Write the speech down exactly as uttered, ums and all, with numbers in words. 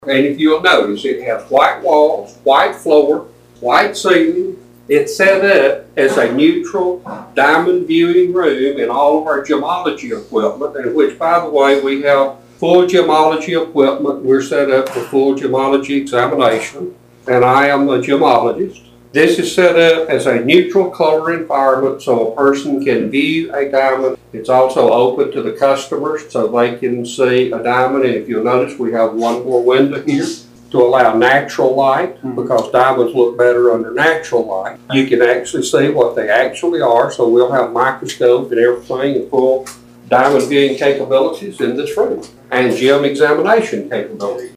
And if you'll notice, it has white walls, white floor, white ceiling. It's set up as a neutral diamond viewing room in all of our gemology equipment, in which, by the way, we have full gemology equipment. We're set up for full gemology examination, and I am a gemologist. This is set up as a neutral color environment so a person can view a diamond. It's also open to the customers so they can see a diamond. And if you'll notice, we have one more window here to allow natural light, because diamonds look better under natural light. You can actually see what they actually are, so we'll have microscope and everything and full diamond viewing capabilities in this room, and gem examination capabilities.